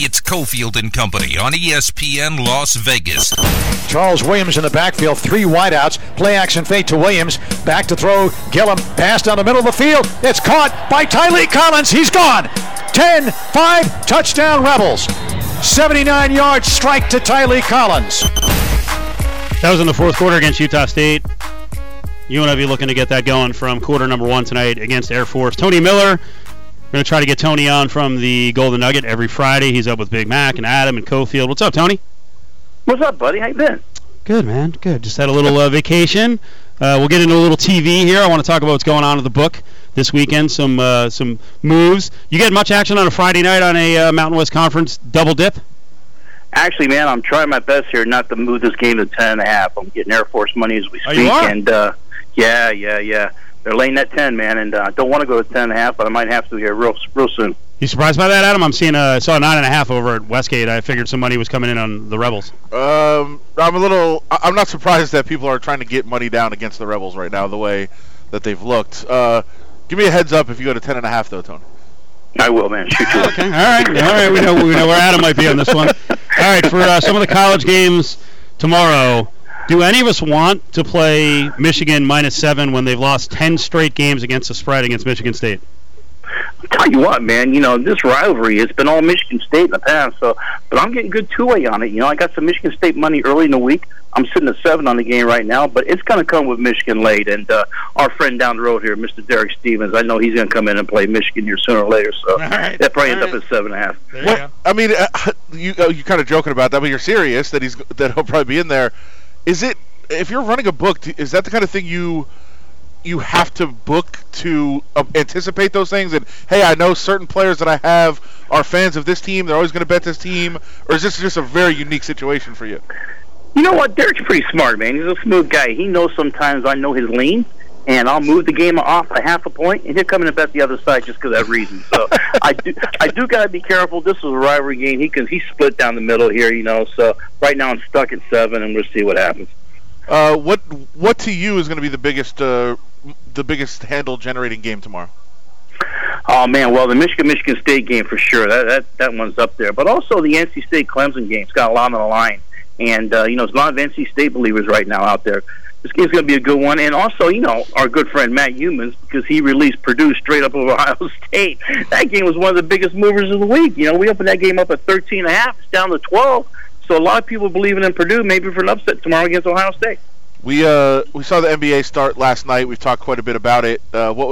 It's Cofield and Company on ESPN Las Vegas. Charles Williams in the backfield, 3 wideouts. Play action fake to Williams. Back to throw. Gillum pass down the middle of the field. It's caught by Tylee Collins. He's gone. 10-5, touchdown Rebels. 79-yard strike to Tylee Collins. That was in the fourth quarter against Utah State. UNLV looking to get that going from quarter number 1 tonight against Air Force. Tony Miller. We're going to try to get Tony on from the Golden Nugget every Friday. He's up with Big Mac and Adam and Cofield. What's up, Tony? What's up, buddy? How you been? Good, man. Good. Just had a little vacation. We'll get into a little TV here. I want to talk about what's going on in the book this weekend. Some moves. You get much action on a Friday night on a Mountain West Conference double dip? Actually, man, I'm trying my best here not to move this game to 10.5. I'm getting Air Force money as we speak. Oh, you are? And yeah. They're laying that 10, man, and I don't want to go to 10.5, but I might have to here real soon. You surprised by that, Adam? I saw 9.5 over at Westgate. I figured some money was coming in on the Rebels. I'm not surprised that people are trying to get money down against the Rebels right now, the way that they've looked. Give me a heads up if you go to 10.5, though, Tony. I will, man. Shoot you. Okay, all right. We know where Adam might be on this one. All right, for some of the college games tomorrow. Do any of us want to play Michigan -7 when they've lost 10 straight games against the spread against Michigan State? I'll tell you what, man, this rivalry, it's been all Michigan State in the past, but I'm getting good two-way on it. I got some Michigan State money early in the week. I'm sitting at 7 on the game right now, but it's going to come with Michigan late. And our friend down the road here, Mr. Derek Stevens, I know he's going to come in and play Michigan here sooner or later, so that probably ends up at 7.5. Well, I mean, you kind of joking about that, but you're serious that he'll probably be in there. Is it, if you're running a book, is that the kind of thing you have to book to anticipate those things? And, hey, I know certain players that I have are fans of this team. They're always going to bet this team. Or is this just a very unique situation for you? You know what? Derek's pretty smart, man. He's a smooth guy. He knows sometimes I know his lean, and I'll move the game off a half a point, and he'll come in and bet the other side just because of that reason. So I do got to be careful. This is a rivalry game. He split down the middle here, So right now I'm stuck at 7, and we'll see what happens. What to you is going to be the biggest handle generating game tomorrow? Oh man, well the Michigan State game for sure. That one's up there. But also the NC State Clemson game's got a lot on the line, and there's a lot of NC State believers right now out there. This game's going to be a good one, and also our good friend Matt Humans, because he released Purdue straight up over Ohio State. That game was one of the biggest movers of the week. We opened that game up at 13.5. It's down to 12. So a lot of people believing in Purdue, maybe for an upset tomorrow against Ohio State. We saw the NBA start last night. We've talked quite a bit about it.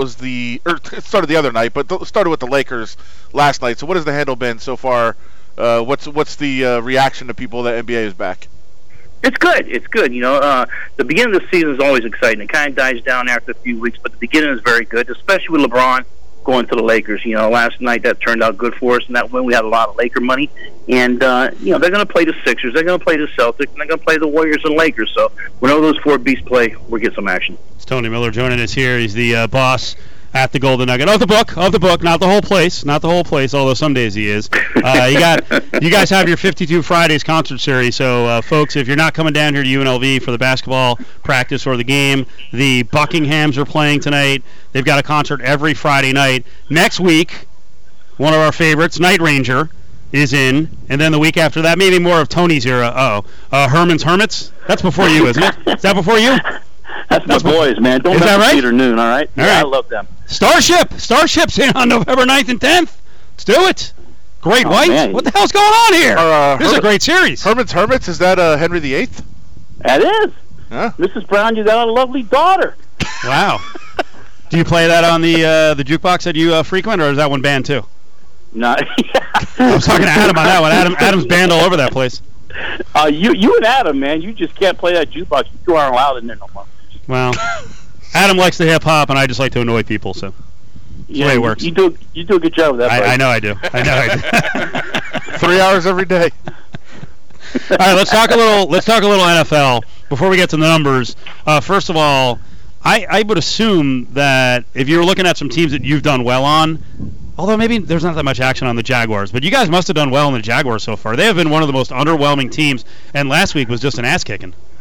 It started the other night, but started with the Lakers last night. So what has the handle been so far? What's the reaction to people that NBA is back? It's good. The beginning of the season is always exciting. It kind of dies down after a few weeks, but the beginning is very good, especially with LeBron going to the Lakers. Last night that turned out good for us, and that when we had a lot of Laker money. And, they're going to play the Sixers, they're going to play the Celtics, and they're going to play the Warriors and Lakers. So whenever those 4 beasts play, we'll get some action. It's Tony Miller joining us here. He's the boss at the Golden Nugget. Of the book, not the whole place, although some days he is. You guys have your 52 Fridays concert series, so folks, if you're not coming down here to UNLV for the basketball practice or the game, the Buckinghams are playing tonight. They've got a concert every Friday night. Next week, one of our favorites, Night Ranger, is in, and then the week after that, maybe more of Tony's era. Herman's Hermits? That's before you, isn't it? Is that before you? That's my boys, man. Don't mess with Peter Noon, all right? All right. I love them. Starship's in on November 9th and 10th. Let's do it. Great White. Man. What the hell's going on here? This is a great series. Herman's Hermits, is that Henry VIII? That is. Huh? Mrs. Brown, you got a lovely daughter. Wow. Do you play that on the jukebox that you frequent, or is that one banned too? No. I was talking to Adam on that one. Adam's banned all over that place. You and Adam, man, you just can't play that jukebox. You aren't allowed in there no more. Well, Adam likes the hip hop, and I just like to annoy people. So that's the way it works. You do a good job with that. I know I do. 3 hours every day. All right, let's talk a little NFL before we get to the numbers. First of all, I would assume that if you're looking at some teams that you've done well on, although maybe there's not that much action on the Jaguars, but you guys must have done well in the Jaguars so far. They have been one of the most underwhelming teams, and last week was just an ass kicking.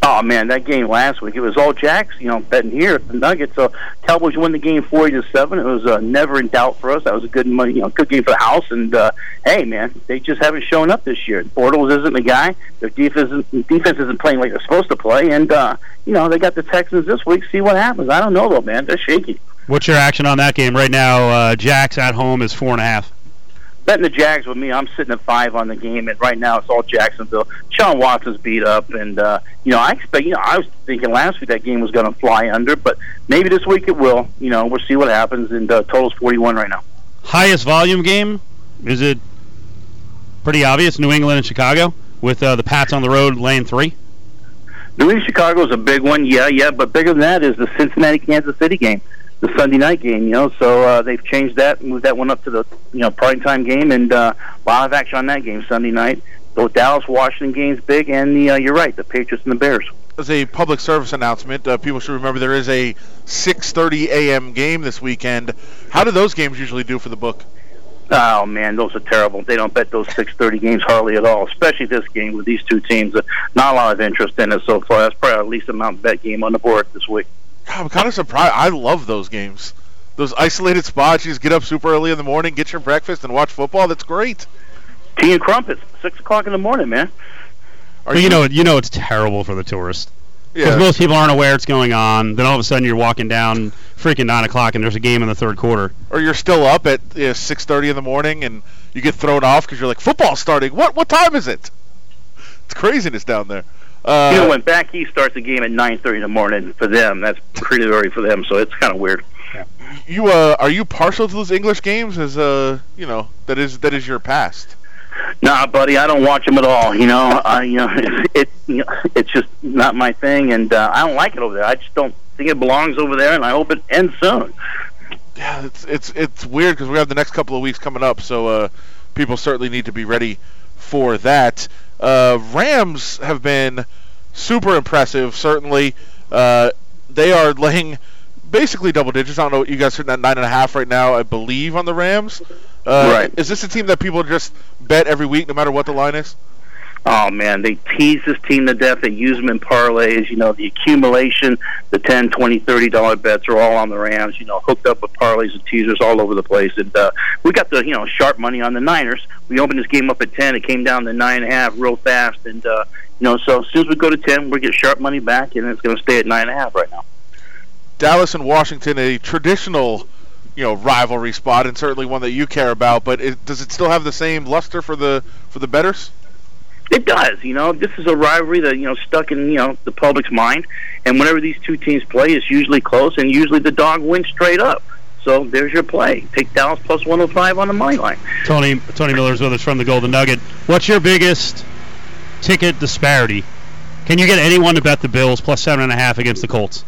Oh, man, that game last week, it was all Jacks, betting here at the Nuggets. So Cowboys won the game 40-7. It was never in doubt for us. That was a good money, good game for the house. And, hey, man, they just haven't shown up this year. Bortles isn't the guy. Their defense isn't playing like they're supposed to play. And, they got the Texans this week. See what happens. I don't know, though, man. They're shaky. What's your action on that game right now? Jacks at home is 4.5. Betting the Jags with me, I'm sitting at 5 on the game, and right now it's all Jacksonville. Sean Watson's beat up, and I expect. I was thinking last week that game was going to fly under, but maybe this week it will. We'll see what happens. And total's 41 right now. Highest volume game? Is it pretty obvious? New England and Chicago with the Pats on the road, laying 3. New England Chicago is a big one, yeah, but bigger than that is the Cincinnati Kansas City game. The Sunday night game, so they've changed that, moved that one up to the, primetime game, and a lot of action on that game Sunday night. Both Dallas-Washington games big, and you're right, the Patriots and the Bears. As a public service announcement, people should remember there is a 6:30 a.m. game this weekend. How do those games usually do for the book? Oh, man, those are terrible. They don't bet those 6:30 games hardly at all, especially this game with these two teams. Not a lot of interest in it so far. That's probably our least amount bet game on the board this week. I'm kind of surprised. I love those games. Those isolated spots. You just get up super early in the morning, get your breakfast, and watch football. That's great. Tea and crumpets, 6 o'clock in the morning, man. You know it's terrible for the tourist. Yeah. Because most people aren't aware it's going on. Then all of a sudden you're walking down freaking 9 o'clock and there's a game in the third quarter. Or you're still up at 6:30 in the morning and you get thrown off because you're like, football's starting. What time is it? It's craziness down there. When back east starts the game at 9:30 in the morning for them, that's pretty early for them, so it's kind of weird. Yeah. Are you partial to those English games? As that is your past. Nah, buddy, I don't watch them at all. It's just not my thing, and I don't like it over there. I just don't think it belongs over there, and I hope it ends soon. Yeah, it's weird because we have the next couple of weeks coming up, so people certainly need to be ready for that. Rams have been super impressive, certainly. They are laying basically double digits. I don't know, you guys are at 9.5 right now, I believe, on the Rams. Right. Is this a team that people just bet every week, no matter what the line is? Oh, man, they tease this team to death. They use them in parlays. The accumulation, the $10, $20, $30 bets are all on the Rams, hooked up with parlays and teasers all over the place. And we got the, sharp money on the Niners. We opened this game up at 10. It came down to 9.5 real fast. And, so as soon as we go to 10, we'll get sharp money back, and it's going to stay at 9.5 right now. Dallas and Washington, a traditional rivalry spot, and certainly one that you care about, but does it still have the same luster for the bettors? It does. This is a rivalry that stuck in the public's mind, and whenever these two teams play, it's usually close, and usually the dog wins straight up. So there's your play. Take Dallas plus 105 on the money line. Tony Miller's with us from the Golden Nugget. What's your biggest ticket disparity? Can you get anyone to bet the Bills plus 7.5 against the Colts?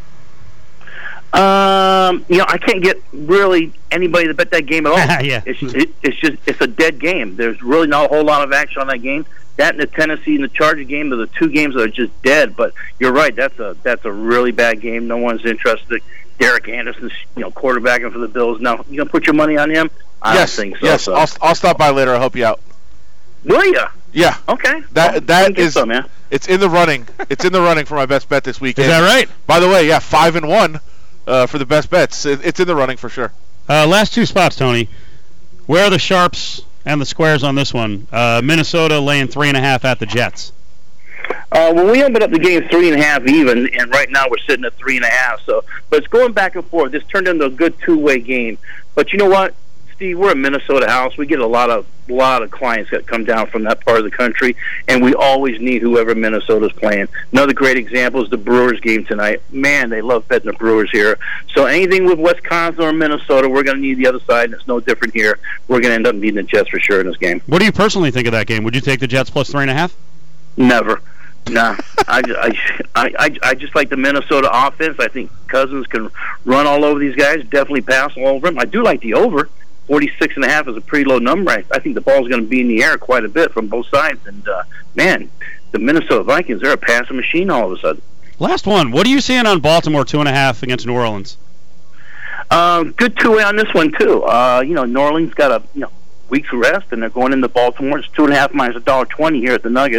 I can't get really anybody to bet that game at all. Yeah. It's a dead game. There's really not a whole lot of action on that game. That and the Tennessee and the Charger game are the two games that are just dead. But you're right. That's a really bad game. No one's interested. Derek Anderson's quarterbacking for the Bills. Now, you gonna put your money on him? I don't think so. Yes, I'll stop by later. I'll help you out. Will you? Yeah. Okay. That is. So, man. It's in the running. It's in the running for my best bet this weekend. Is that right? By the way, 5-1 for the best bets. It's in the running for sure. Last two spots, Tony. Where are the sharps and the squares on this one? Minnesota laying 3.5 at the Jets. Well, we opened up the game 3.5 even, and right now we're sitting at 3.5. So, but it's going back and forth. This turned into a good two-way game. But you know what, Steve? We're a Minnesota house. We get a lot of clients that come down from that part of the country, and we always need whoever Minnesota's playing. Another great example is the Brewers game tonight. Man, they love betting the Brewers here. So anything with Wisconsin or Minnesota, we're going to need the other side, and it's no different here. We're going to end up needing the Jets for sure in this game. What do you personally think of that game? Would you take the Jets plus 3.5? Never. Nah, I just like the Minnesota offense. I think Cousins can run all over these guys, definitely pass all over them. I do like the over. 46.5 is a pretty low number. I think the ball's going to be in the air quite a bit from both sides. And, man, the Minnesota Vikings, they're a passing machine all of a sudden. Last one. What are you seeing on Baltimore 2.5 against New Orleans? Good two-way on this one, too. New Orleans got a week's rest, and they're going into Baltimore. It's 2.5 minus $1.20 here at the Nuggets.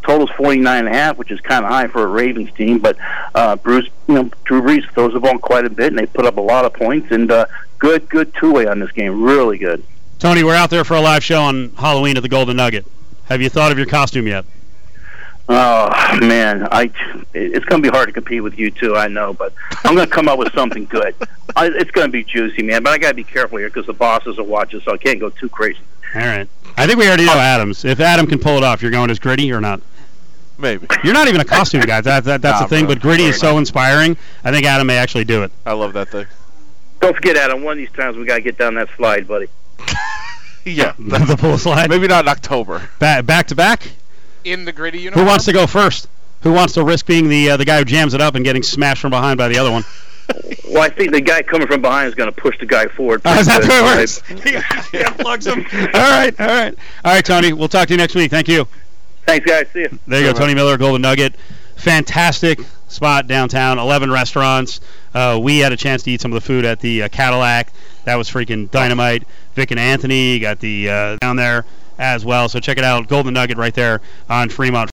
Total's 49.5, which is kind of high for a Ravens team. But Drew Brees throws the ball quite a bit, and they put up a lot of points. And good two-way on this game, really good. Tony, we're out there for a live show on Halloween at the Golden Nugget. Have you thought of your costume yet? Oh man, it's going to be hard to compete with you too. I know, but I'm going to come up with something good. It's going to be juicy, man. But I got to be careful here because the bosses are watching, so I can't go too crazy. All right. I think we already know Adams. If Adam can pull it off, you're going as Gritty or not? Maybe. You're not even a costume guy. That's the thing. But Gritty is so inspiring. I think Adam may actually do it. I love that thing. Don't forget, Adam. One of these times we got to get down that slide, buddy. Yeah, the pull slide. Maybe not in October. Back to back. In the Gritty uniform. Who wants to go first? Who wants to risk being the guy who jams it up and getting smashed from behind by the other one? Well, I think the guy coming from behind is going to push the guy forward. Is that the way it works? He plugs him. All right, Tony. We'll talk to you next week. Thank you. Thanks, guys. See you. There you go, Tony Miller, Golden Nugget. Fantastic spot downtown. 11 restaurants. We had a chance to eat some of the food at the Cadillac. That was freaking dynamite. Vic and Anthony got the down there as well. So check it out. Golden Nugget right there on Fremont.